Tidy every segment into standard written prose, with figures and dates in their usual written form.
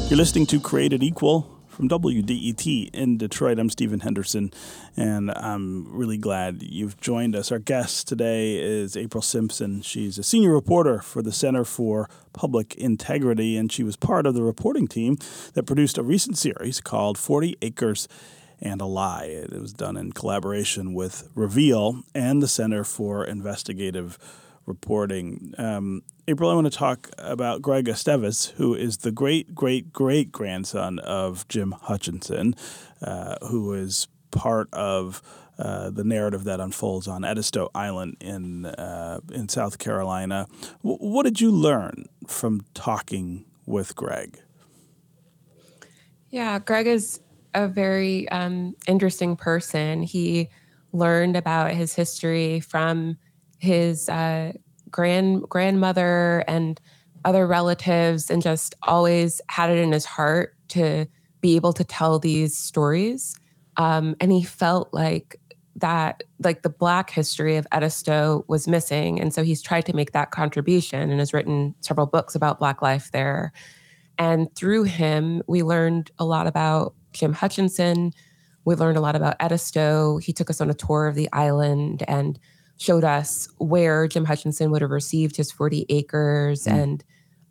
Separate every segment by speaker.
Speaker 1: You're listening to Created Equal from WDET in Detroit. I'm Stephen Henderson, and I'm really glad you've joined us. Our guest today is April Simpson. She's a senior reporter for the Center for Public Integrity, and she was part of the reporting team that produced a recent series called 40 Acres and a Lie. It was done in collaboration with Reveal and the Center for Investigative Reporting. April, I want to talk about Greg Estevez, who is the great-great-great-grandson of Jim Hutchinson, who is part of the narrative that unfolds on Edisto Island in South Carolina. What did you learn from talking with Greg?
Speaker 2: Yeah, Greg is a very interesting person. He learned about his history from his grandmother and other relatives, and just always had it in his heart to be able to tell these stories. And he felt like the Black history of Edisto was missing. And so he's tried to make that contribution and has written several books about Black life there. And through him, we learned a lot about Jim Hutchinson. We learned a lot about Edisto. He took us on a tour of the island and showed us where Jim Hutchinson would have received his 40 acres and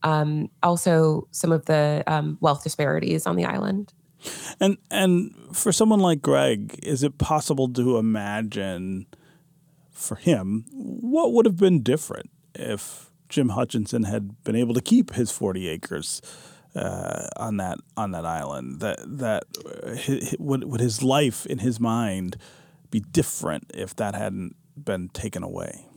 Speaker 2: also some of the wealth disparities on the island.
Speaker 1: And for someone like Greg, is it possible to imagine for him what would have been different if Jim Hutchinson had been able to keep his 40 acres on that island? Would his life in his mind be different if that hadn't been taken away?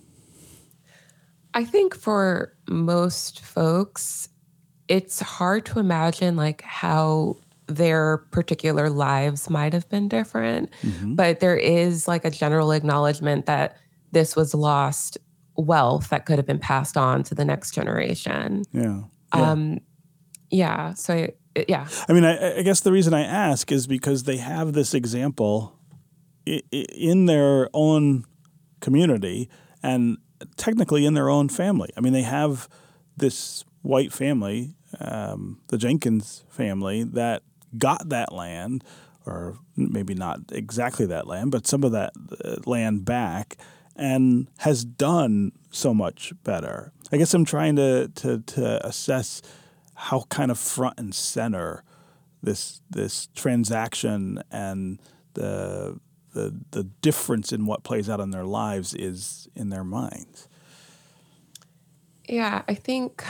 Speaker 2: I think for most folks, it's hard to imagine how their particular lives might have been different. Mm-hmm. But there is a general acknowledgement that this was lost wealth that could have been passed on to the next generation.
Speaker 1: Yeah.
Speaker 2: Yeah. So, yeah.
Speaker 1: I mean, I guess the reason I ask is because they have this example in their own community and technically in their own family. I mean, they have this white family, the Jenkins family, that got that land, or maybe not exactly that land, but some of that land back, and has done so much better. I guess I'm trying to assess how kind of front and center this transaction and the difference in what plays out in their lives is in their minds.
Speaker 2: Yeah, I think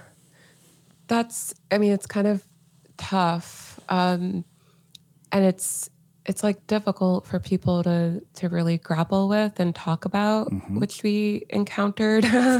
Speaker 2: it's kind of tough. And it's difficult for people to really grapple with and talk about, mm-hmm. which we encountered.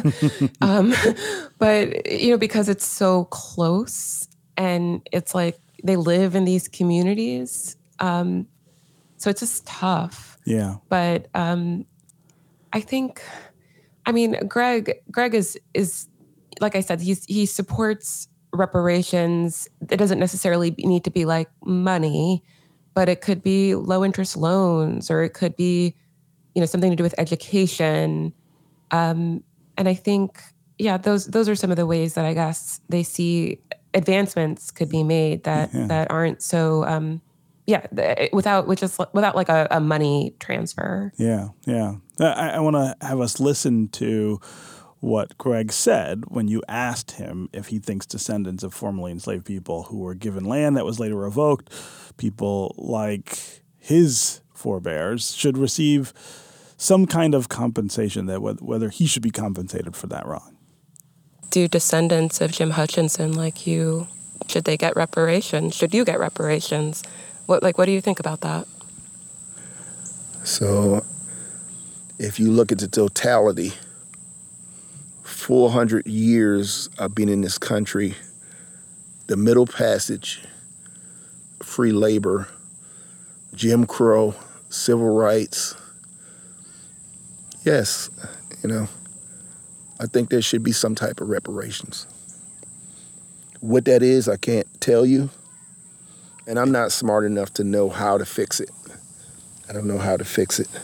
Speaker 2: But, because it's so close and it's they live in these communities. So it's just tough.
Speaker 1: Yeah.
Speaker 2: But I think, Greg is like I said, he supports reparations. It doesn't necessarily need to be money, but it could be low interest loans, or it could be, something to do with education. And I think, those are some of the ways that I guess they see advancements could be made that aren't so, without a money transfer.
Speaker 1: Yeah. I want to have us listen to what Greg said when you asked him if he thinks descendants of formerly enslaved people who were given land that was later revoked, people like his forebears, should receive some kind of compensation, that whether he should be compensated for that wrong.
Speaker 2: Do descendants of Jim Hutchinson like you, should they get reparations? Should you get reparations? What do you think about that?
Speaker 3: So if you look at the totality, 400 years of being in this country, the Middle Passage, free labor, Jim Crow, civil rights. Yes, I think there should be some type of reparations. What that is, I can't tell you. And I'm not smart enough to know how to fix it. I don't know how to fix it.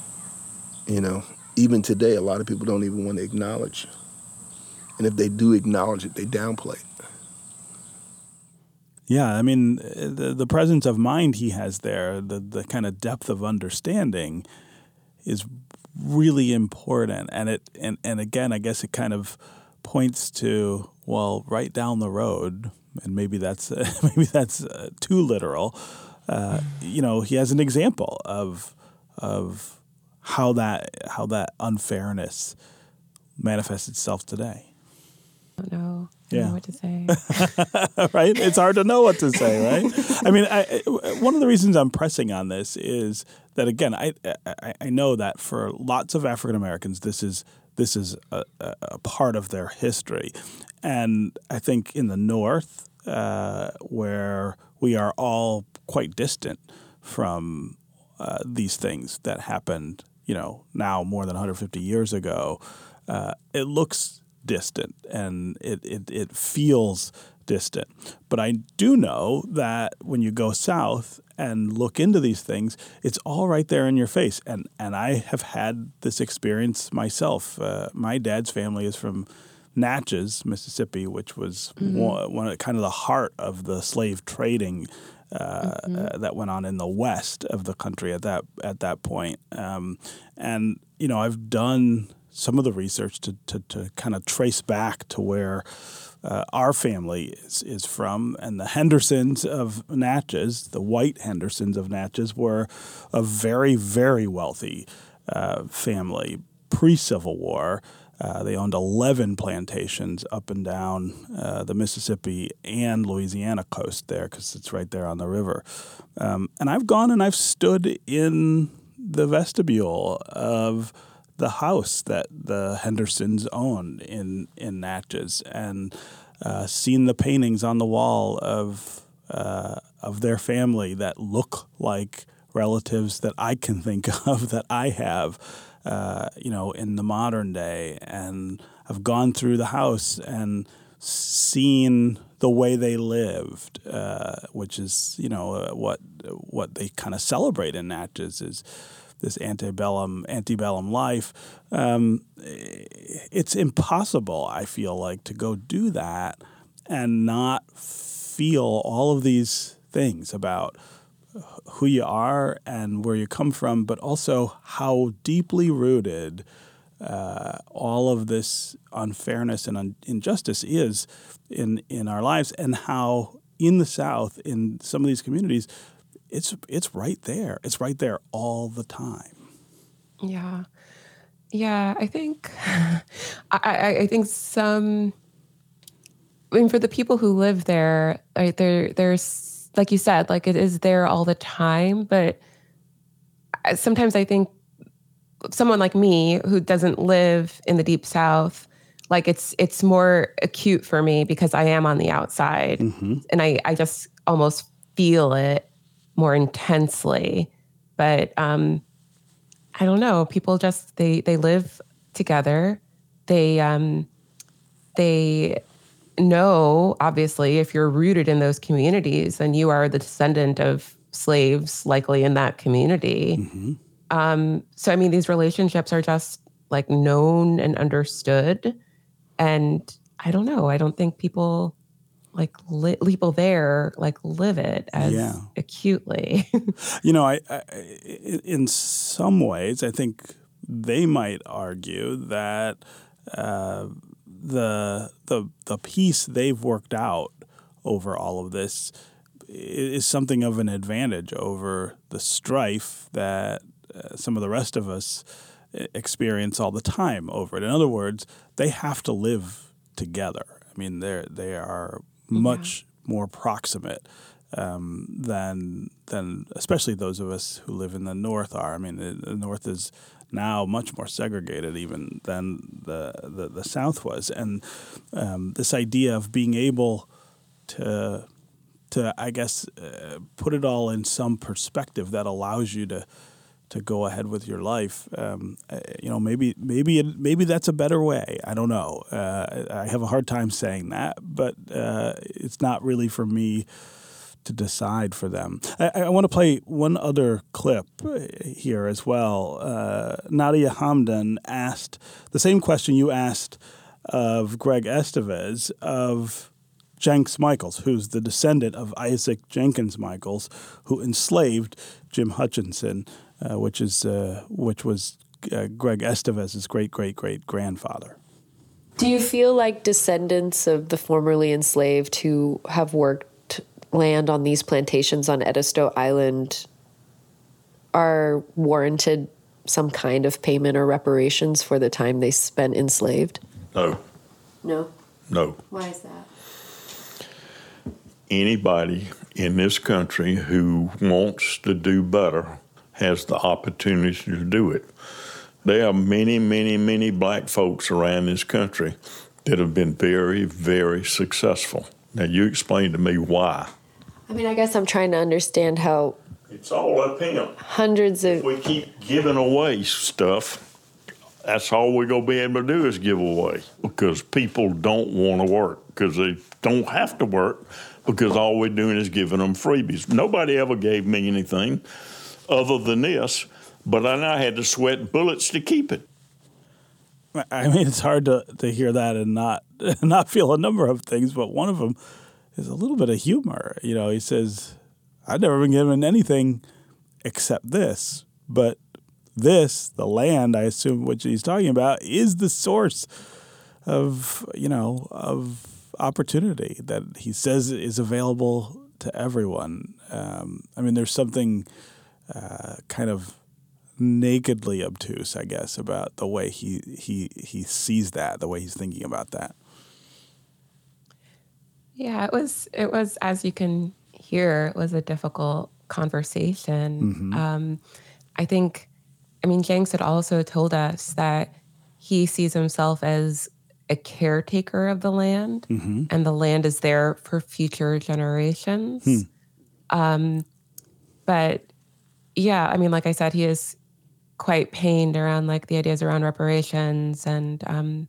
Speaker 3: Even today, a lot of people don't even want to acknowledge. And if they do acknowledge it, they downplay it.
Speaker 1: Yeah, I mean, the presence of mind he has there, the kind of depth of understanding is really important. And again, I guess it kind of points to, well, right down the road, and maybe that's too literal. He has an example of how that unfairness manifests itself today.
Speaker 2: I don't know. I don't know what to say.
Speaker 1: Right? It's hard to know what to say, right? I mean, one of the reasons I'm pressing on this is that, again, I know that for lots of African Americans, this is a part of their history. And I think in the North, where we are all quite distant from these things that happened, now more than 150 years ago, it looks distant and it feels distant. But I do know that when you go south and look into these things, it's all right there in your face. And I have had this experience myself. My dad's family is from Natchez, Mississippi, which was one of kind of the heart of the slave trading that went on in the west of the country at that point. And I've done some of the research to kind of trace back to where our family is from. And the Hendersons of Natchez, the white Hendersons of Natchez, were a very, very wealthy family pre-Civil War. They owned 11 plantations up and down the Mississippi and Louisiana coast there, because it's right there on the river. And I've gone and I've stood in the vestibule of the house that the Hendersons owned in Natchez, and seen the paintings on the wall of their family that look like relatives that I can think of that I have, in the modern day. And I've gone through the house and seen the way they lived, which is, what they kind of celebrate in Natchez is this antebellum life. It's impossible, I feel like, to go do that and not feel all of these things about who you are and where you come from, but also how deeply rooted all of this unfairness and injustice is in our lives, and how in the South, in some of these communities, it's right there. It's right there all the time.
Speaker 2: Yeah. I think I think for the people who live there, right, there's, like you said, like it is there all the time. But sometimes I think someone like me who doesn't live in the Deep South, like it's more acute for me because I am on the outside, and I just almost feel it more intensely. But I don't know. People just they live together. They know, obviously, if you're rooted in those communities, then you are the descendant of slaves, likely in that community. So I mean, these relationships are just like known and understood. And I don't know. I don't think people people there live it as acutely.
Speaker 1: I in some ways, I think they might argue that the peace they've worked out over all of this is something of an advantage over the strife that some of the rest of us experience all the time over it. In other words, they have to live together. I mean, they are much more proximate than especially those of us who live in the North are. I mean, the North is now much more segregated even than the South was. And this idea of being able to I guess, put it all in some perspective that allows you to go ahead with your life. Maybe that's a better way. I don't know. I have a hard time saying that, but it's not really for me to decide for them. I want to play one other clip here as well. Nadia Hamdan asked the same question you asked of Greg Estevez of Jenks Michaels, who's the descendant of Isaac Jenkins Michaels, who enslaved Jim Hutchinson, which was Greg Estevez's great-great-great-grandfather.
Speaker 4: Do you feel like descendants of the formerly enslaved who have worked land on these plantations on Edisto Island are warranted some kind of payment or reparations for the time they spent enslaved?
Speaker 5: No.
Speaker 4: No?
Speaker 5: No.
Speaker 4: Why is that?
Speaker 5: Anybody in this country who wants to do better has the opportunity to do it. There are many, many, many black folks around this country that have been very, very successful. Now, you explain to me why.
Speaker 4: I mean, I guess I'm trying to understand how
Speaker 5: It's all up him.
Speaker 4: hundreds of...
Speaker 5: If we keep giving away stuff, that's all we're going to be able to do is give away, because people don't want to work, because they don't have to work, because all we're doing is giving them freebies. Nobody ever gave me anything other than this, but I had to sweat bullets to keep it.
Speaker 1: I mean, it's hard to hear that and not feel a number of things, but one of them is a little bit of humor. You know, he says, I've never been given anything except this, but this, the land, I assume what he's talking about, is the source of opportunity that he says is available to everyone. I mean, there's something kind of nakedly obtuse, I guess, about the way he sees that, the way he's thinking about that.
Speaker 2: Yeah, it was as you can hear, it was a difficult conversation. I mean, Jenks had also told us that he sees himself as a caretaker of the land, and the land is there for future generations. But yeah, I mean, like I said, he is quite pained around like the ideas around reparations and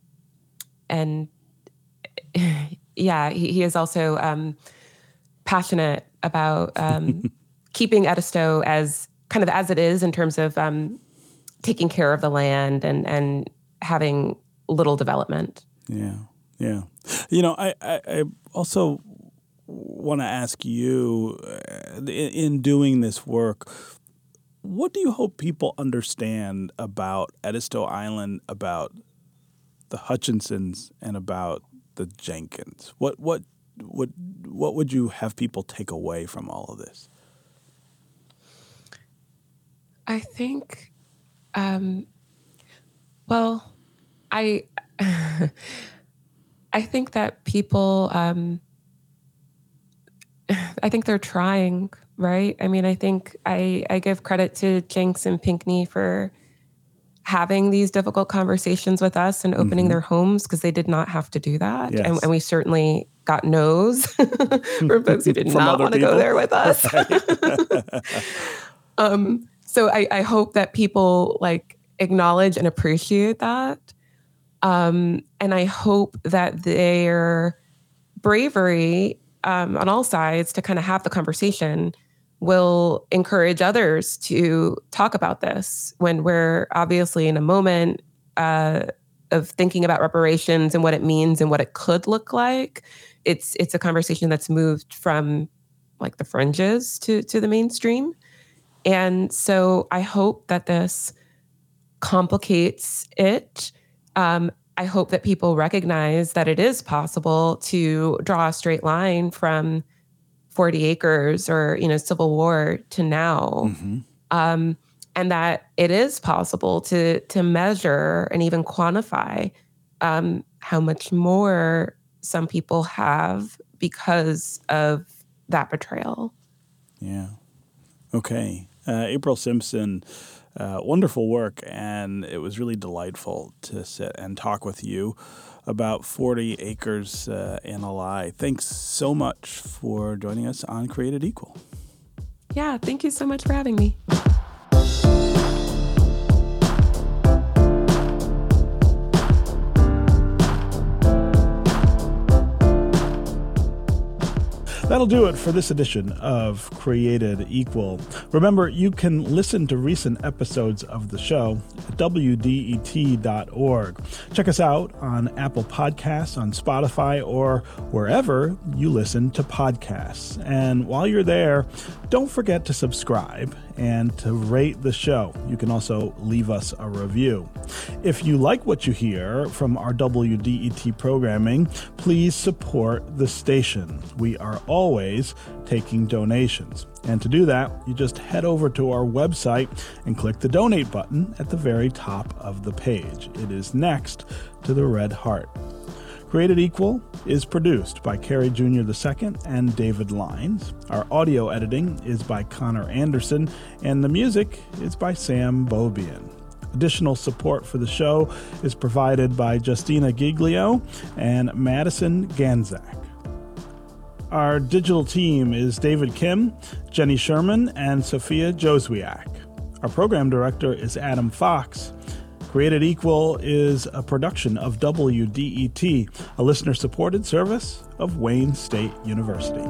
Speaker 2: yeah, he is also passionate about keeping Edisto as kind of as it is in terms of taking care of the land and having little development.
Speaker 1: Yeah. You know, I also want to ask you, in doing this work, what do you hope people understand about Edisto Island, about the Hutchinsons, and about the Jenkins? What would you have people take away from all of this?
Speaker 2: I think, well, I think that people, I think they're trying, right? I mean, I think I give credit to Jenks and Pinckney for having these difficult conversations with us and opening their homes, because they did not have to do that.
Speaker 1: Yes.
Speaker 2: And we certainly got no's from folks who did not want to go there with us. So I hope that people like acknowledge and appreciate that. And I hope that their bravery on all sides to kind of have the conversation will encourage others to talk about this when we're obviously in a moment of thinking about reparations and what it means and what it could look like. It's a conversation that's moved from like the fringes to the mainstream. And so I hope that this complicates it. I hope that people recognize that it is possible to draw a straight line from 40 acres or, Civil War to now. And that it is possible to measure and even quantify how much more some people have because of that betrayal.
Speaker 1: Yeah. Okay. April Simpson, wonderful work, and it was really delightful to sit and talk with you about 40 Acres and a Lie. Thanks so much for joining us on Created Equal.
Speaker 2: Yeah, thank you so much for having me.
Speaker 1: That'll do it for this edition of Created Equal. Remember, you can listen to recent episodes of the show at WDET.org. Check us out on Apple Podcasts, on Spotify, or wherever you listen to podcasts. And while you're there, don't forget to subscribe and to rate the show. You can also leave us a review. If you like what you hear from our WDET programming, please support the station. We are always taking donations. And to do that, you just head over to our website and click the donate button at the very top of the page. It is next to the red heart. Created Equal is produced by Carrie Jr. II and David Lines. Our audio editing is by Connor Anderson, and the music is by Sam Bobian. Additional support for the show is provided by Justina Giglio and Madison Ganzak. Our digital team is David Kim, Jenny Sherman, and Sophia Joswiak. Our program director is Adam Fox. Created Equal is a production of WDET, a listener-supported service of Wayne State University.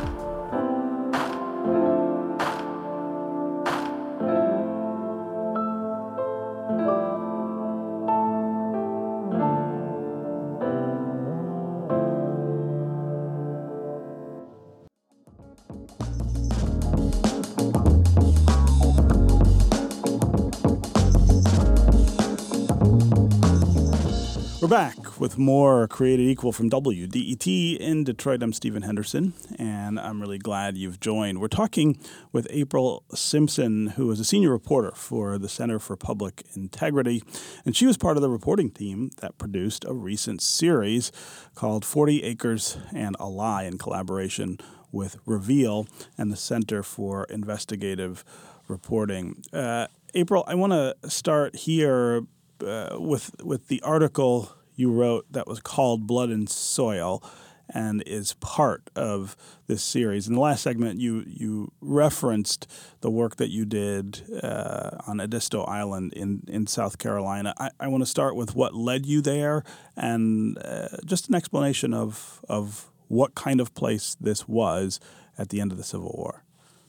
Speaker 1: We're back with more Created Equal from WDET in Detroit. I'm Stephen Henderson, and I'm really glad you've joined. We're talking with April Simpson, who is a senior reporter for the Center for Public Integrity, and she was part of the reporting team that produced a recent series called 40 Acres and a Lie in collaboration with Reveal and the Center for Investigative Reporting. April, I want to start here with the article you wrote that was called Blood and Soil and is part of this series. In the last segment, you referenced the work that you did on Edisto Island in South Carolina. I want to start with what led you there and just an explanation of what kind of place this was at the end of the Civil War.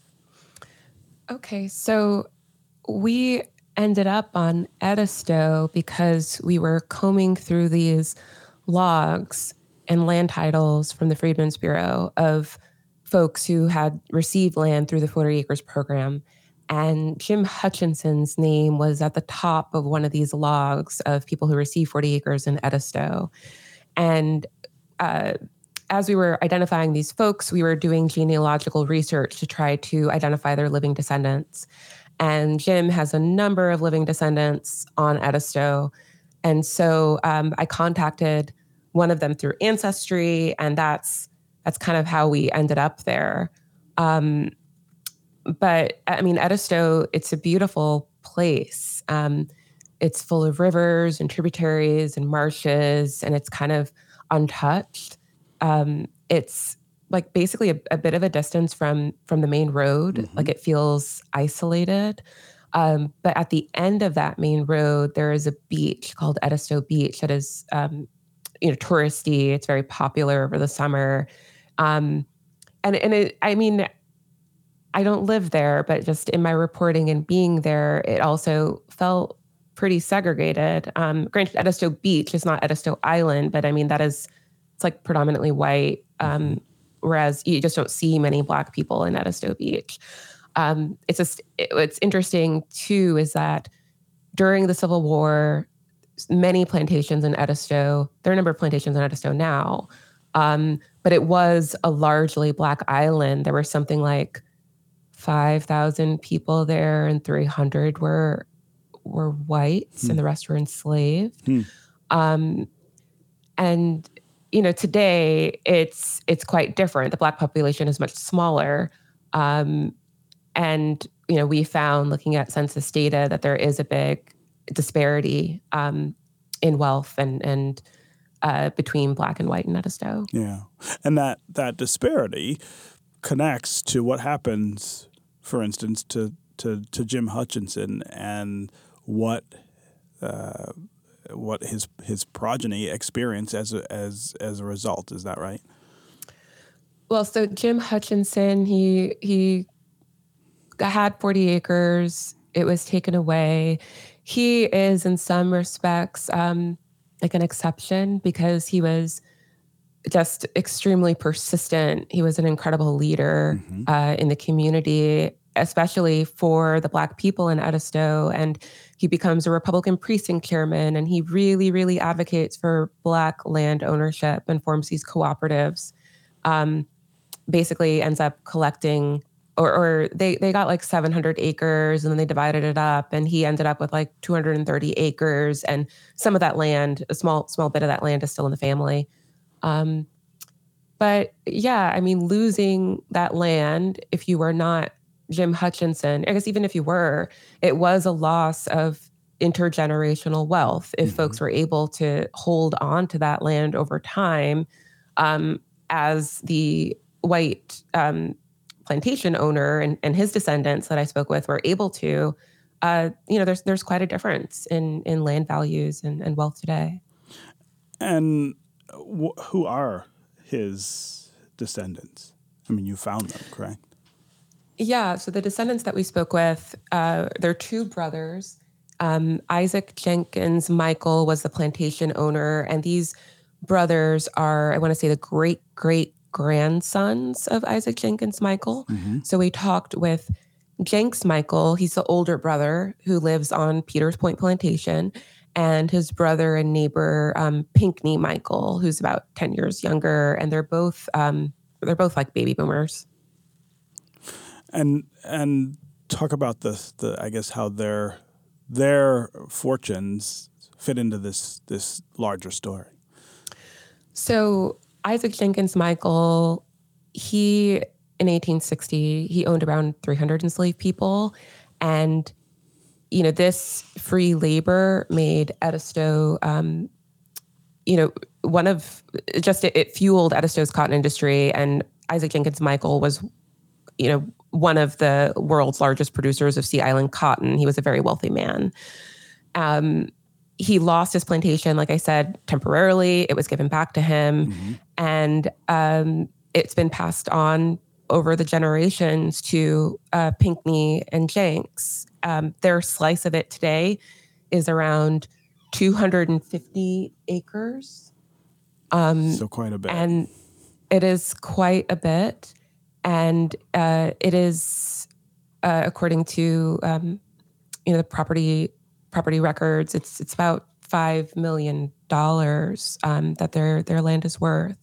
Speaker 2: Okay, so we ended up on Edisto because we were combing through these logs and land titles from the Freedmen's Bureau of folks who had received land through the 40 Acres program. And Jim Hutchinson's name was at the top of one of these logs of people who received 40 acres in Edisto. And as we were identifying these folks, we were doing genealogical research to try to identify their living descendants. And Jim has a number of living descendants on Edisto. And so I contacted one of them through Ancestry, and that's kind of how we ended up there. But I mean, Edisto, it's a beautiful place. It's full of rivers and tributaries and marshes, and it's kind of untouched. It's like basically a bit of a distance from the main road. Mm-hmm. Like it feels isolated. But at the end of that main road, there is a beach called Edisto Beach that is, touristy. It's very popular over the summer. I mean, I don't live there, but just in my reporting and being there, it also felt pretty segregated. Granted, Edisto Beach is not Edisto Island, but I mean, it's like predominantly white. Whereas you just don't see many Black people in Edisto Beach. What's interesting too is that during the Civil War, many plantations in Edisto, there are a number of plantations in Edisto now, but it was a largely Black island. There were something like 5,000 people there, and 300 were whites, and the rest were enslaved. And today it's quite different. The Black population is much smaller. And we found, looking at census data, that there is a big disparity in wealth and between Black and white in Edisto.
Speaker 1: Yeah. And that disparity connects to what happens, for instance, to Jim Hutchinson and what his progeny experience as a result. Is that right?
Speaker 2: Well, so Jim Hutchinson, he had 40 acres. It was taken away. He is, in some respects, like an exception because he was just extremely persistent. He was an incredible leader in the community, especially for the Black people in Edisto. And he becomes a Republican precinct chairman, and he really, really advocates for Black land ownership and forms these cooperatives. Basically ends up collecting, or they got like 700 acres and then they divided it up, and he ended up with like 230 acres, and some of that land, a small bit of that land is still in the family. But yeah, I mean, losing that land, if you were not Jim Hutchinson, I guess even if you were, it was a loss of intergenerational wealth if folks were able to hold on to that land over time, as the white plantation owner and his descendants that I spoke with were able to. There's quite a difference in land values and wealth today.
Speaker 1: And who are his descendants? I mean, you found them, correct?
Speaker 2: Yeah, so the descendants that we spoke with, they're two brothers. Isaac Jenkins Michael was the plantation owner, and these brothers are, I want to say, the great-great-grandsons of Isaac Jenkins Michael. So we talked with Jenks Michael. He's the older brother who lives on Peters Point Plantation, and his brother and neighbor, Pinckney Michael, who's about 10 years younger, and they're both like baby boomers.
Speaker 1: And talk about the I guess how their fortunes fit into this larger story. So
Speaker 2: Isaac Jenkins Michael, in 1860, he owned around 300 enslaved people, and this free labor made Edisto, it fueled Edisto's cotton industry, and Isaac Jenkins Michael was, one of the world's largest producers of Sea Island cotton. He was a very wealthy man. He lost his plantation, like I said, temporarily. It was given back to him, and it's been passed on over the generations to Pinckney and Jenks. Their slice of it today is around 250 acres.
Speaker 1: So quite a bit.
Speaker 2: And it is quite a bit. And it is, according to the property records, it's about $5 million that their land is worth.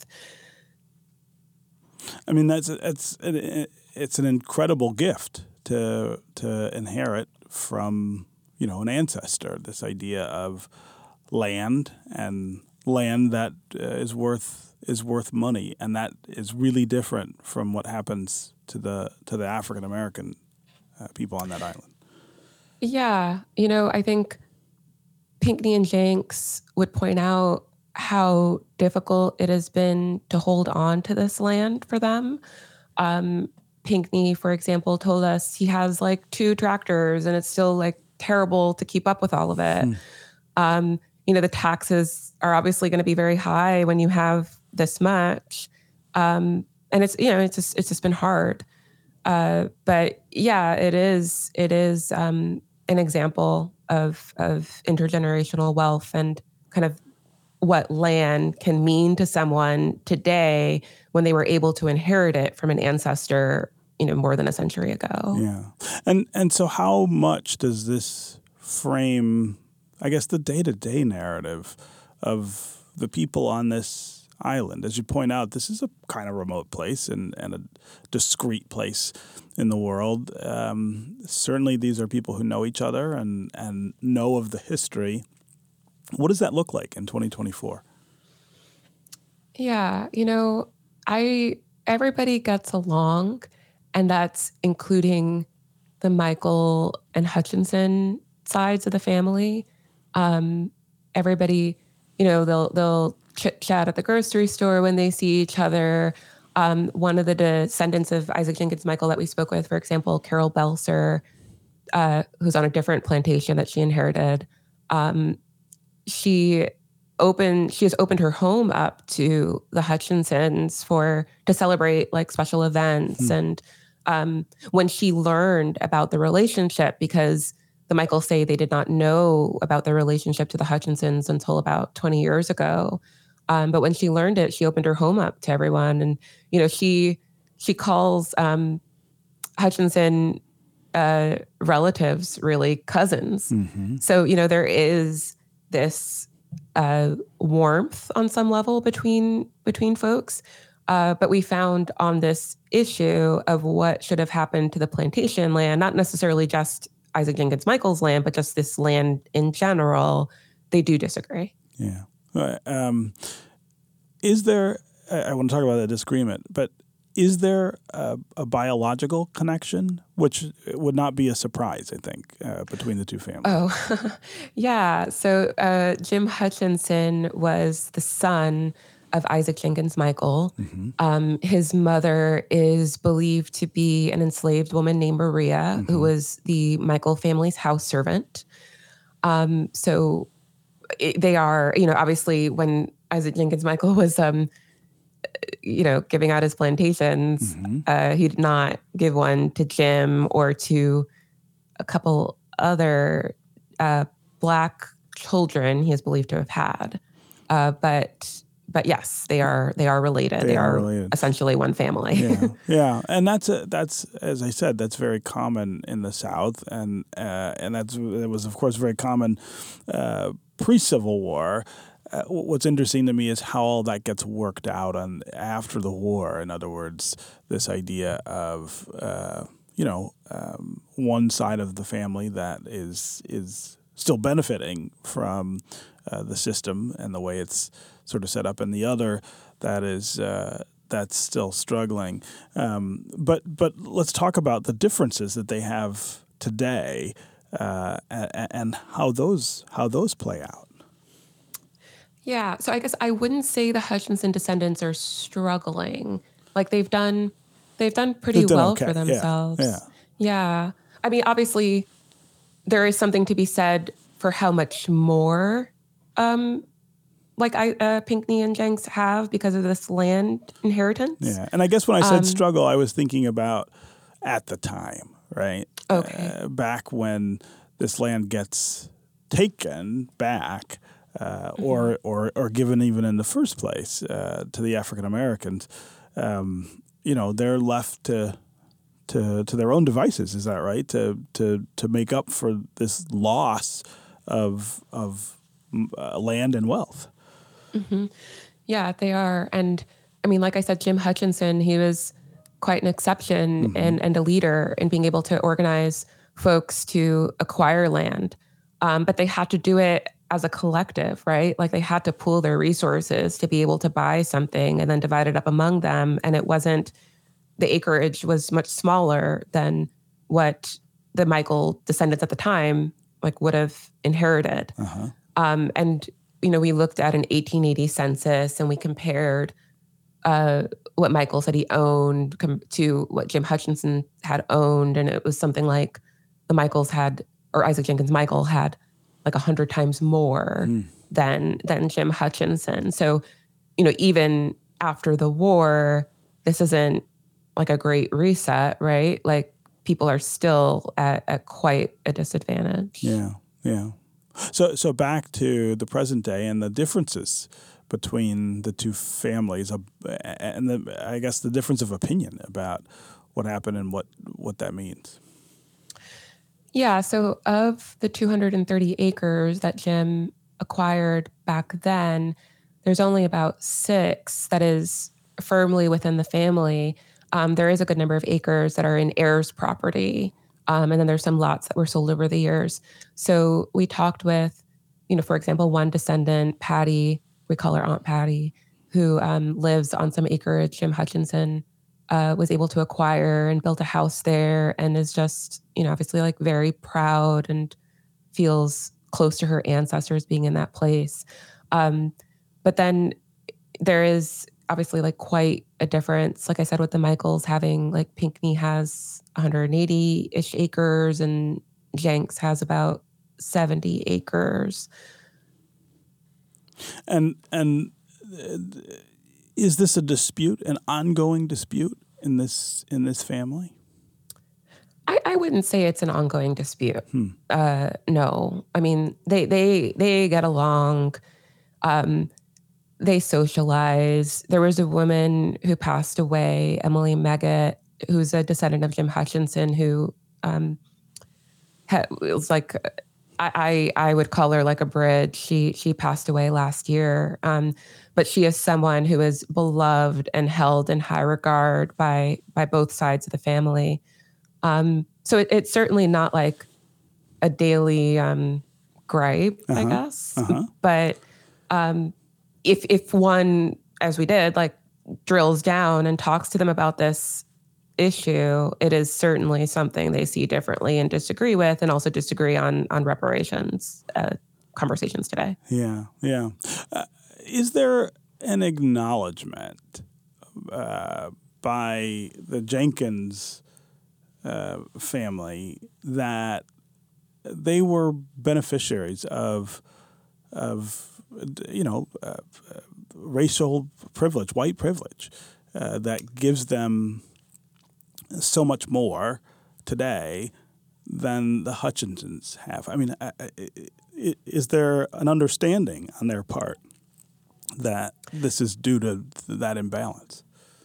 Speaker 1: I mean, it's an incredible gift to inherit from an ancestor. This idea of land and land that is worth money, and that is really different from what happens to the African American people on that island.
Speaker 2: Yeah, I think Pinckney and Jenks would point out how difficult it has been to hold on to this land for them. Pinckney, for example, told us he has like 2 tractors and it's still like terrible to keep up with all of it. The taxes are obviously going to be very high when you have this much. And it's just been hard. But yeah, it is an example of intergenerational wealth and kind of what land can mean to someone today when they were able to inherit it from an ancestor, more than a century ago.
Speaker 1: Yeah. And so how much does this frame, I guess, the day-to-day narrative of the people on this island? As you point out, this is a kind of remote place and a discrete place in the world. Certainly these are people who know each other and know of the history. What does that look like in 2024?
Speaker 2: Yeah, everybody gets along, and that's including the Michael and Hutchinson sides of the family. Everybody, they'll chit-chat at the grocery store when they see each other. One of the descendants of Isaac Jenkins Michael that we spoke with, for example, Carol Belser, who's on a different plantation that she inherited, she she has opened her home up to the Hutchinsons to celebrate like special events. And when she learned about the relationship, because the Michaels say they did not know about their relationship to the Hutchinsons until about 20 years ago. But when she learned it, she opened her home up to everyone. And, she calls Hutchinson relatives, really cousins. So, there is this warmth on some level between folks. But we found on this issue of what should have happened to the plantation land, not necessarily just Isaac Jenkins Michael's land, but just this land in general, they do disagree.
Speaker 1: Yeah. Is there, I want to talk about that disagreement, but is there a biological connection, which would not be a surprise, I think, between the two families?
Speaker 2: Oh, yeah. So Jim Hutchinson was the son of Isaac Jenkins Michael. His mother is believed to be an enslaved woman named Maria, who was the Michael family's house servant. So they are, obviously when Isaac Jenkins Michael was, giving out his plantations, he did not give one to Jim or to a couple other Black children he is believed to have had. But yes, they are related. They are related. Essentially one family.
Speaker 1: Yeah, and that's as I said, that's very common in the South, and it was of course very common pre-Civil War. What's interesting to me is how all that gets worked out after the war. In other words, this idea of one side of the family that is still benefiting from the system and the way it's sort of set up, and the other that is that's still struggling. But let's talk about the differences that they have today and how those play out.
Speaker 2: Yeah, so I guess I wouldn't say the Hutchinson descendants are struggling. Like they've done pretty well for themselves. Yeah. I mean, obviously, there is something to be said for how much more Pinckney and Jenks have because of this land inheritance.
Speaker 1: Yeah, and I guess when I said struggle, I was thinking about at the time, right?
Speaker 2: Okay.
Speaker 1: Back when this land gets taken back or given even in the first place to the African Americans, they're left to their own devices. Is that right? To make up for this loss of land and wealth.
Speaker 2: Yeah, they are. And I mean, like I said, Jim Hutchinson, he was quite an exception and a leader in being able to organize folks to acquire land. But they had to do it as a collective, right? Like they had to pool their resources to be able to buy something and then divide it up among them. And the acreage was much smaller than what the Michael descendants at the time would have inherited. And we looked at an 1880 census and we compared what Michael said he owned to what Jim Hutchinson had owned. And it was something like the Michaels had, or Isaac Jenkins Michael had 100 times more than Jim Hutchinson. So, even after the war, this isn't a great reset, right? People are still at quite a disadvantage.
Speaker 1: Yeah. So back to the present day and the differences between the two families, and I guess the difference of opinion about what happened and what that means.
Speaker 2: Yeah, so of the 230 acres that Jim acquired back then, there's only about 6 that is firmly within the family. There is a good number of acres that are in heirs' property. And then there's some lots that were sold over the years. So we talked with, for example, one descendant, Patty, we call her Aunt Patty, who lives on some acreage Jim Hutchinson was able to acquire and built a house there and is just, obviously very proud and feels close to her ancestors being in that place. But then there is obviously quite a difference. Like I said, with the Michaels having Pinckney has 180-ish acres and Jenks has about 70 acres.
Speaker 1: And is this a dispute, an ongoing dispute in this family?
Speaker 2: I wouldn't say it's an ongoing dispute. No, I mean they get along. They socialize. There was a woman who passed away, Emily Meggett, who's a descendant of Jim Hutchinson, who was like, I would call her like a bridge. She passed away last year, but she is someone who is beloved and held in high regard by both sides of the family. So it's certainly not like a daily gripe, I guess. But if one, as we did, like drills down and talks to them about this issue, it is certainly something they see differently and disagree with, and also disagree on reparations conversations today.
Speaker 1: Yeah. Is there an acknowledgement by the Jenkins family that they were beneficiaries of racial privilege, white privilege, that gives them so much more today than the Hutchinsons have? I mean, is there an understanding on their part that this is due to that imbalance?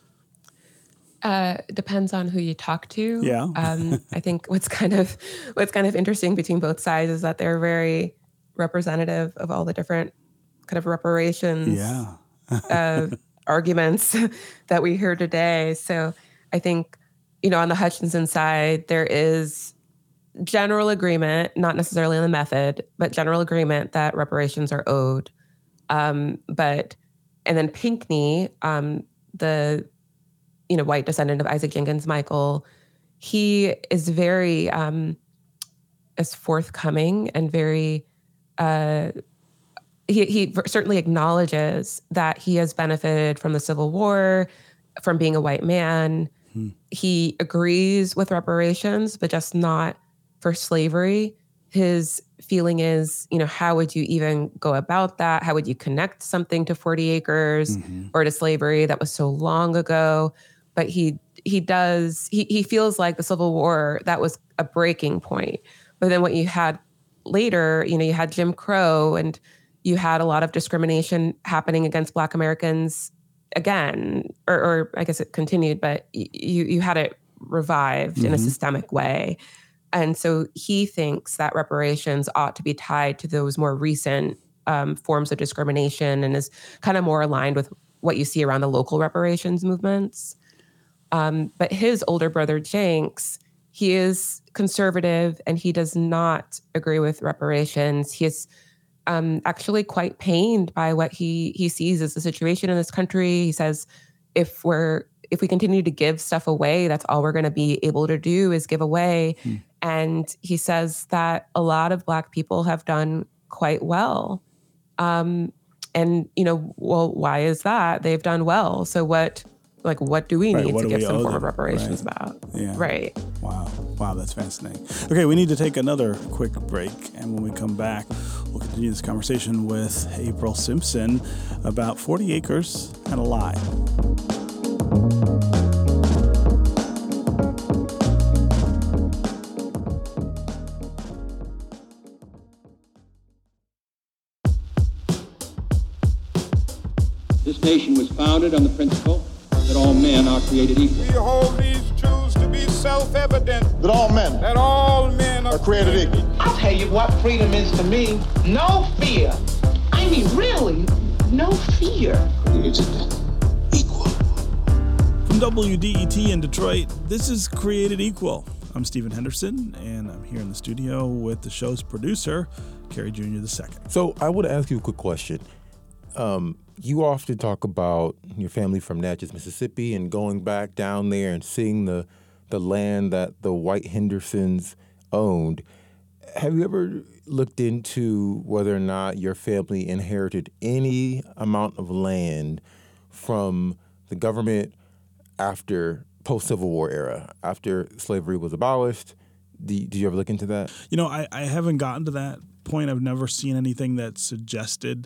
Speaker 2: Depends on who you talk to.
Speaker 1: Yeah.
Speaker 2: I think what's kind of interesting between both sides is that they're very representative of all the different kind of reparations arguments that we hear today. So I think, on the Hutchinson side, there is general agreement, not necessarily on the method, but general agreement that reparations are owed. And then Pinckney, the white descendant of Isaac Jenkins Michael, he is very is forthcoming and very he certainly acknowledges that he has benefited from the Civil War, from being a white man. He agrees with reparations, but just not for slavery. His feeling is, how would you even go about that? How would you connect something to 40 acres or to slavery that was so long ago? But he feels like the Civil War, that was a breaking point. But then what you had later, you had Jim Crow, and you had a lot of discrimination happening against Black Americans again, or I guess it continued, but you had it revived in a systemic way. And so he thinks that reparations ought to be tied to those more recent forms of discrimination, and is kind of more aligned with what you see around the local reparations movements. But his older brother, Jenks, he is conservative and he does not agree with reparations. He is actually quite pained by what he sees as the situation in this country. He says, if we continue to give stuff away, that's all we're going to be able to do is give away. And he says that a lot of Black people have done quite well. And, why is that? They've done well. So what do we need to give some form of reparations about?
Speaker 1: Yeah.
Speaker 2: Right.
Speaker 1: Wow, that's fascinating. Okay, we need to take another quick break, and when we come back, we'll continue this conversation with April Simpson about 40 Acres and a Lie.
Speaker 6: This nation was founded on the principle that all men are created equal.
Speaker 7: We hold these truths to be self-evident.
Speaker 8: That all men
Speaker 7: are
Speaker 8: created equal.
Speaker 9: I'll tell you what freedom is to me. No fear. I mean, really, no fear.
Speaker 8: Created equal.
Speaker 1: From WDET in Detroit, this is Created Equal. I'm Stephen Henderson, and I'm here in the studio with the show's producer, Kerry Jr. II.
Speaker 10: So I want to ask you a quick question. You often talk about your family from Natchez, Mississippi, and going back down there and seeing the land that the white Hendersons owned. Have you ever looked into whether or not your family inherited any amount of land from the government after post-Civil War era, after slavery was abolished? Did you ever look into that?
Speaker 1: I haven't gotten to that point. I've never seen anything that suggested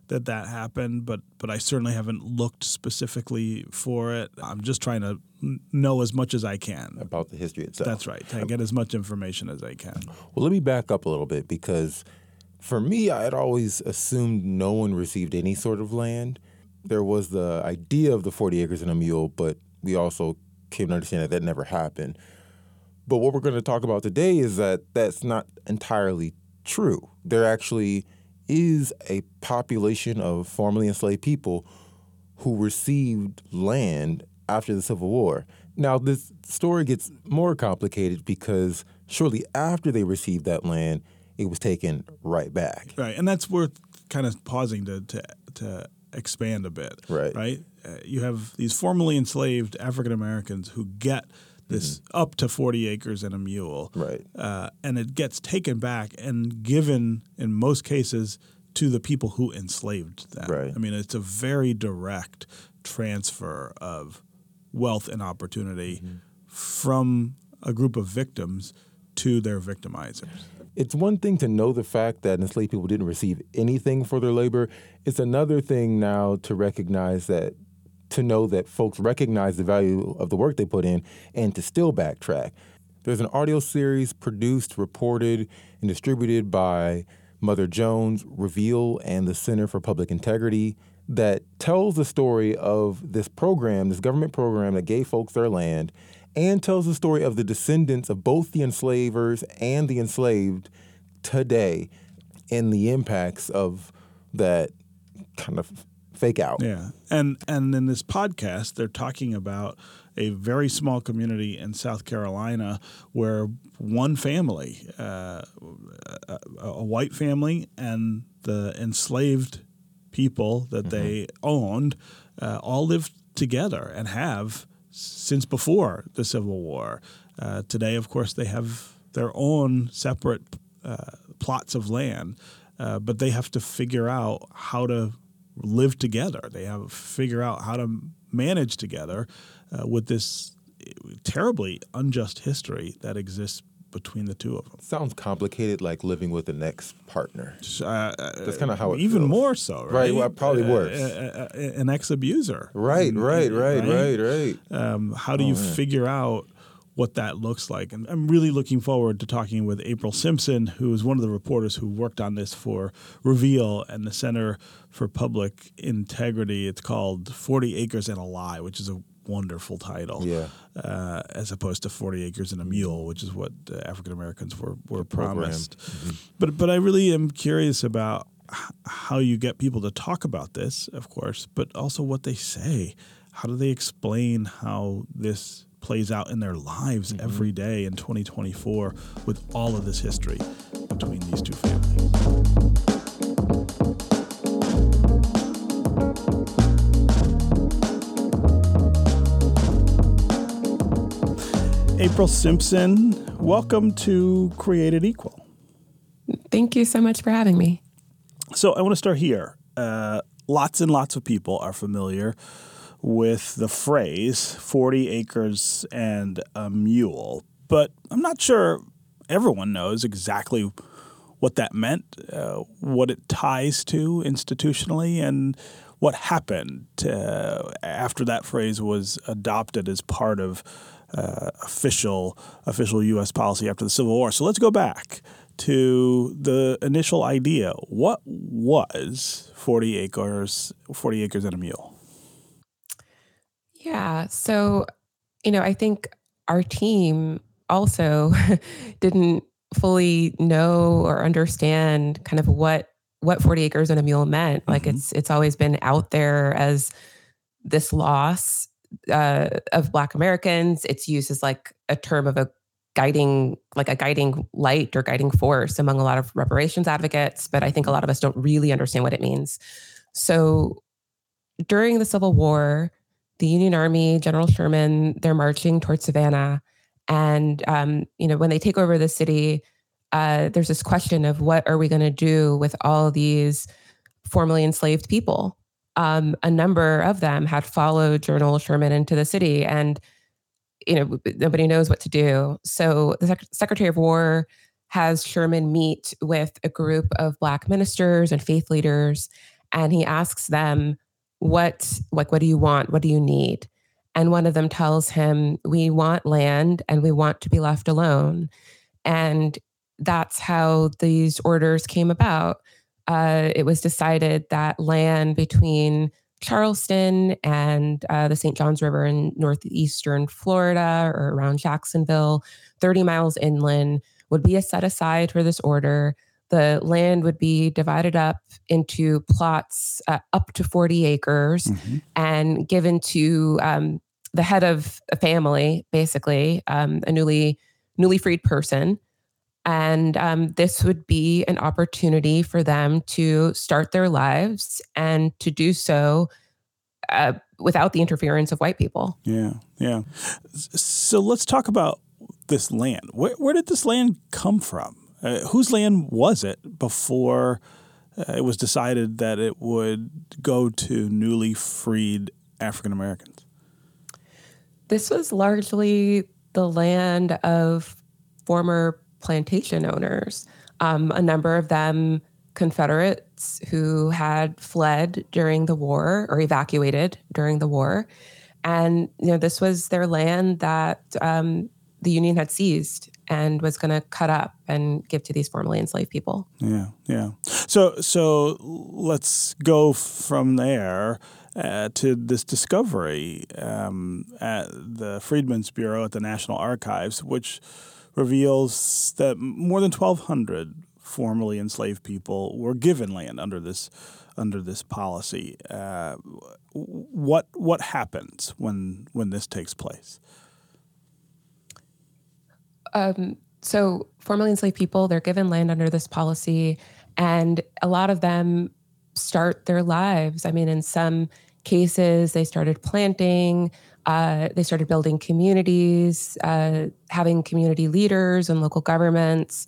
Speaker 1: that happened, but I certainly haven't looked specifically for it. I'm just trying to know as much as I can
Speaker 10: about the history itself.
Speaker 1: That's right. To get as much information as I can.
Speaker 10: Well, let me back up a little bit, because for me, I had always assumed no one received any sort of land. There was the idea of the 40 acres and a mule, but we also came to understand that never happened. But what we're going to talk about today is that that's not entirely true. There actually is a population of formerly enslaved people who received land after the Civil War. Now, this story gets more complicated because shortly after they received that land, it was taken right back.
Speaker 1: Right, and that's worth kind of pausing to expand a bit.
Speaker 10: Right.
Speaker 1: You have these formerly enslaved African Americans who get this up to 40 acres and a mule.
Speaker 10: Right.
Speaker 1: And it gets taken back and given, in most cases, to the people who enslaved them.
Speaker 10: Right.
Speaker 1: I mean, it's a very direct transfer of wealth and opportunity from a group of victims to their victimizers.
Speaker 10: It's one thing to know the fact that enslaved people didn't receive anything for their labor. It's another thing now to recognize that, to know that folks recognize the value of the work they put in and to still backtrack. There's an audio series produced, reported, and distributed by Mother Jones, Reveal, and the Center for Public Integrity that tells the story of this program, this government program that gave folks their land, and tells the story of the descendants of both the enslavers and the enslaved today and the impacts of that kind of fake out.
Speaker 1: Yeah. And in this podcast, they're talking about a very small community in South Carolina where one family, a white family, and the enslaved people that they owned all lived together and have since before the Civil War. Today, of course, they have their own separate plots of land, but they have to figure out how to live together. They have to figure out how to manage together with this terribly unjust history that exists between the two of them.
Speaker 10: Sounds complicated, like living with an ex-partner. That's kind of how it
Speaker 1: even
Speaker 10: feels.
Speaker 1: More so, right?
Speaker 10: Right, well, probably worse.
Speaker 1: An ex-abuser.
Speaker 10: Right.
Speaker 1: How do you figure out what that looks like? And I'm really looking forward to talking with April Simpson, who is one of the reporters who worked on this for Reveal and the Center for Public Integrity. It's called 40 Acres and a Lie, which is a wonderful title, as opposed to 40 Acres and a Mule, which is what African Americans were promised. But I really am curious about how you get people to talk about this, of course, but also what they say. How do they explain how this plays out in their lives every day in 2024 with all of this history between these two families? April Simpson, welcome to Created Equal.
Speaker 2: Thank you so much for having me.
Speaker 1: So I want to start here. Lots and lots of people are familiar with the phrase 40 acres and a mule, but I'm not sure everyone knows exactly what that meant, what it ties to institutionally, and what happened after that phrase was adopted as part of official U.S. policy after the Civil War. So let's go back to the initial idea. What was 40 acres and a mule?
Speaker 2: Yeah. So, I think our team also didn't fully know or understand kind of what 40 acres and a mule meant. Like it's always been out there as this loss of Black Americans. It's used as like a term of a guiding light or guiding force among a lot of reparations advocates. But I think a lot of us don't really understand what it means. So during the Civil War, the Union Army, General Sherman, they're marching towards Savannah. And, when they take over the city, there's this question of what are we going to do with all these formerly enslaved people? A number of them had followed General Sherman into the city, and nobody knows what to do. So the Secretary of War has Sherman meet with a group of Black ministers and faith leaders and he asks them, what do you want? What do you need? And one of them tells him, we want land and we want to be left alone. And that's how these orders came about. It was decided that land between Charleston and the St. Johns River in northeastern Florida or around Jacksonville, 30 miles inland, would be set aside for this order. The land would be divided up into plots up to 40 acres and given to the head of a family, basically, a newly freed person. And this would be an opportunity for them to start their lives and to do so without the interference of white people.
Speaker 1: Yeah. So let's talk about this land. Where did this land come from? Whose land was it before it was decided that it would go to newly freed African Americans?
Speaker 2: This was largely the land of former plantation owners, a number of them Confederates who had fled during the war or evacuated during the war. And this was their land that the Union had seized and was going to cut up and give to these formerly enslaved people.
Speaker 1: Yeah. So let's go from there to this discovery at the Freedmen's Bureau at the National Archives, which reveals that more than 1,200 formerly enslaved people were given land under this policy. What happens when this takes place?
Speaker 2: So formerly enslaved people, they're given land under this policy, and a lot of them start their lives. I mean, in some cases, they started planting, they started building communities, having community leaders and local governments.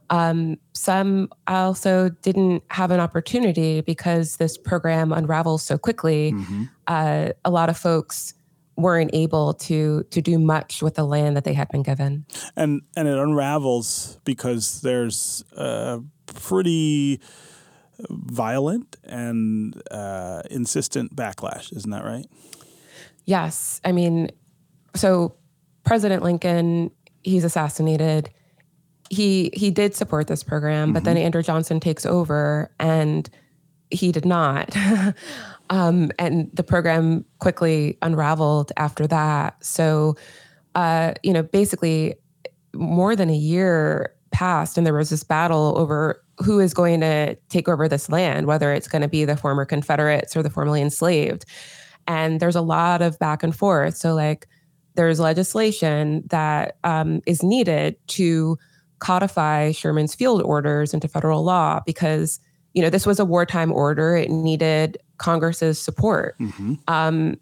Speaker 2: Some also didn't have an opportunity because this program unravels so quickly. A lot of folks weren't able to do much with the land that they had been given.
Speaker 1: And it unravels because there's a pretty violent and insistent backlash. Isn't that right?
Speaker 2: Yes. I mean, so President Lincoln, he's assassinated. He did support this program, but then Andrew Johnson takes over and he did not. And the program quickly unraveled after that. So, basically more than a year passed and there was this battle over who is going to take over this land, whether it's going to be the former Confederates or the formerly enslaved. And there's a lot of back and forth. So there's legislation that is needed to codify Sherman's field orders into federal law because, this was a wartime order. It needed Congress's support. And,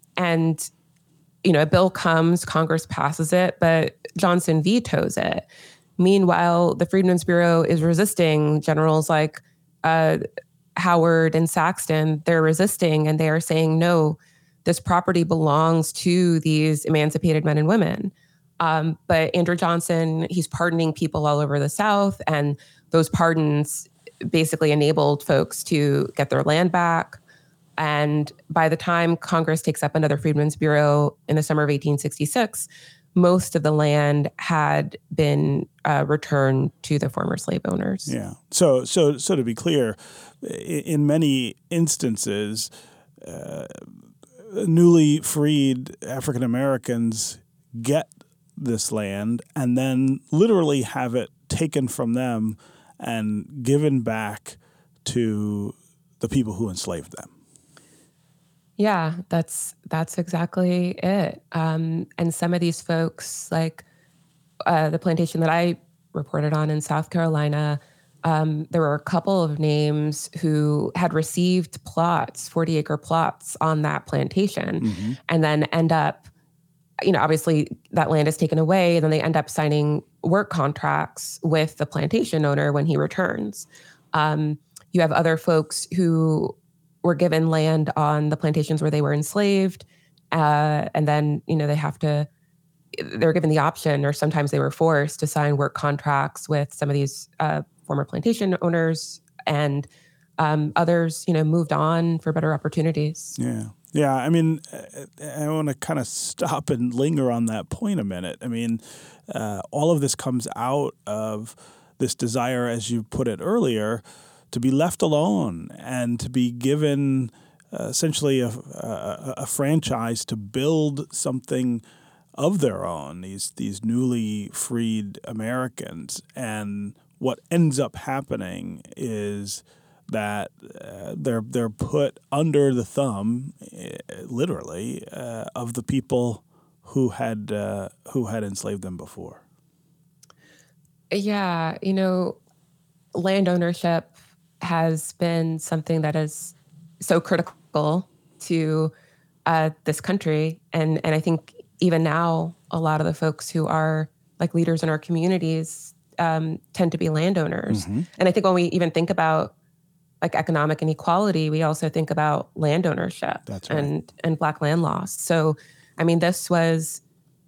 Speaker 2: a bill comes, Congress passes it, but Johnson vetoes it. Meanwhile, the Freedmen's Bureau is resisting. Generals like Howard and Saxton, they're resisting and they are saying, no, this property belongs to these emancipated men and women. But Andrew Johnson, he's pardoning people all over the South, and those pardons basically enabled folks to get their land back. And by the time Congress takes up another Freedmen's Bureau in the summer of 1866, most of the land had been returned to the former slave owners.
Speaker 1: Yeah. So to be clear, in many instances, newly freed African Americans get this land and then literally have it taken from them and given back to the people who enslaved them.
Speaker 2: Yeah, that's exactly it. And some of these folks, like the plantation that I reported on in South Carolina, there were a couple of names who had received plots, 40-acre plots on that plantation, and then end up, obviously that land is taken away, and then they end up signing work contracts with the plantation owner when he returns. You have other folks who were given land on the plantations where they were enslaved, and then, they're given the option, or sometimes they were forced to sign work contracts with some of these former plantation owners. And Others, moved on for better opportunities.
Speaker 1: Yeah. Yeah. I mean, I want to kind of stop and linger on that point a minute. I mean, all of this comes out of this desire, as you put it earlier, to be left alone and to be given essentially a franchise to build something of their own, these newly freed Americans. And what ends up happening is that they're put under the thumb, literally, of the people who had enslaved them before.
Speaker 2: Yeah, land ownership has been something that is so critical to this country, and I think even now, a lot of the folks who are like leaders in our communities tend to be landowners. Mm-hmm. And I think when we even think about like economic inequality, we also think about land ownership.
Speaker 1: That's right.
Speaker 2: and Black land loss. So, I mean, this was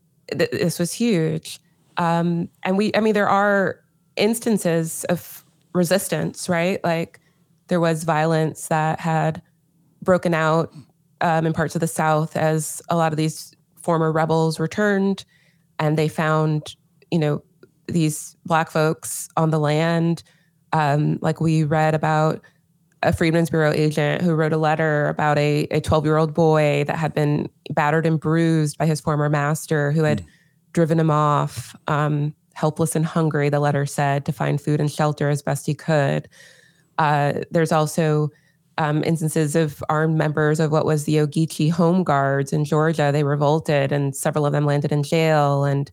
Speaker 2: huge. And there are instances of resistance, right? Like there was violence that had broken out in parts of the South as a lot of these former rebels returned, and they found, these Black folks on the land. Like we read about a Freedmen's Bureau agent who wrote a letter about a 12-year-old boy that had been battered and bruised by his former master who had driven him off, helpless and hungry, the letter said, to find food and shelter as best he could. There's also instances of armed members of what was the Ogeechee Home Guards in Georgia. They revolted and several of them landed in jail. And,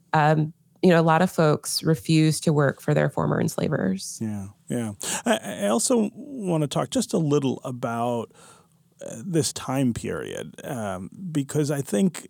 Speaker 2: a lot of folks refused to work for their former enslavers.
Speaker 1: Yeah, yeah. I also want to talk just a little about this time period because I think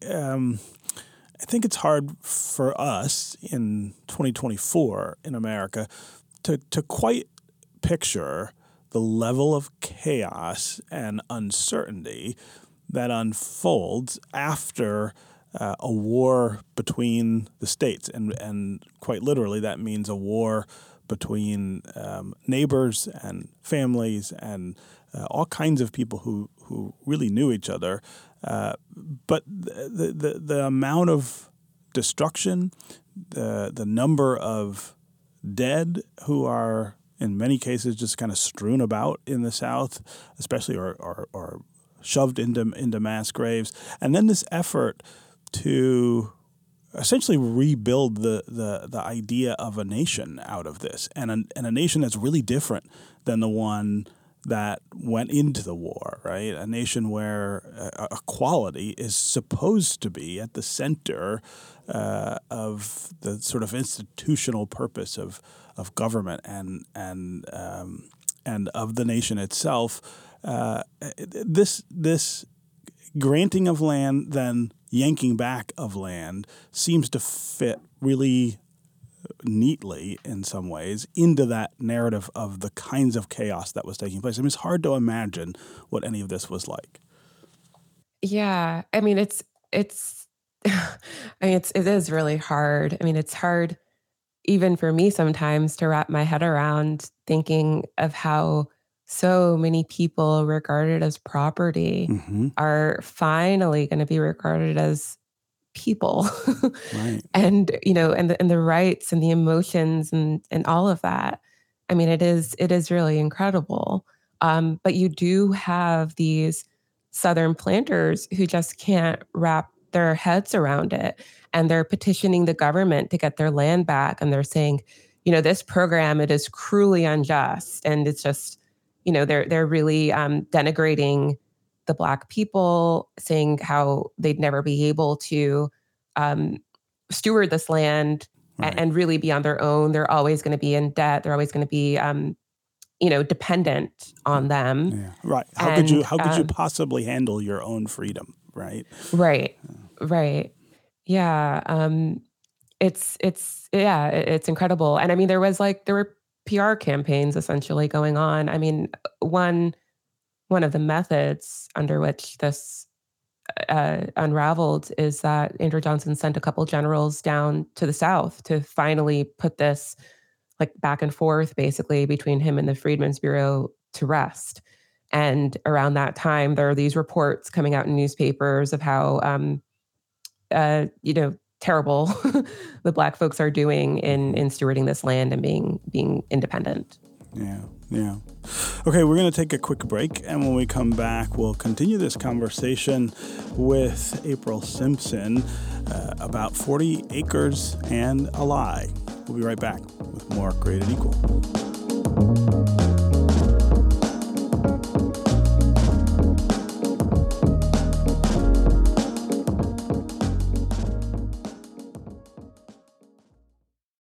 Speaker 1: it's hard for us in 2024 in America to quite picture the level of chaos and uncertainty that unfolds after a war between the states. And quite literally, that means a war between neighbors and families and all kinds of people who really knew each other. But the amount of destruction, the number of dead who are in many cases just kind of strewn about in the South, especially or shoved into mass graves, and then this effort to essentially rebuild the idea of a nation out of this, and a nation that's really different than the one that went into the war, right? A nation where equality is supposed to be at the center of the sort of institutional purpose of government and of the nation itself. This granting of land, then yanking back of land, seems to fit really neatly in some ways into that narrative of the kinds of chaos that was taking place. I mean, it's hard to imagine what any of this was like.
Speaker 2: Yeah, I mean, it is really hard. I mean, it's hard even for me sometimes to wrap my head around thinking of how so many people regarded as property are finally going to be regarded as people.
Speaker 1: Right.
Speaker 2: And the rights and the emotions and all of that. I mean, it is really incredible. But you do have these Southern planters who just can't wrap their heads around it. And they're petitioning the government to get their land back. And they're saying, this program, it is cruelly unjust. And it's just, they're really denigrating the Black people, saying how they'd never be able to steward this land and really be on their own. They're always going to be in debt. They're always going to be, dependent on them.
Speaker 1: Yeah. Right. How could you possibly handle your own freedom? Right.
Speaker 2: Right. Right. Yeah. It's incredible. And I mean, there were PR campaigns essentially going on. I mean, one of the methods under which this unraveled is that Andrew Johnson sent a couple generals down to the South to finally put this like back and forth basically between him and the Freedmen's Bureau to rest. And around that time, there are these reports coming out in newspapers of how, terrible the Black folks are doing in stewarding this land and being independent.
Speaker 1: Yeah. Okay, we're going to take a quick break, and when we come back, we'll continue this conversation with April Simpson about 40 Acres and a Lie. We'll be right back with more Created Equal.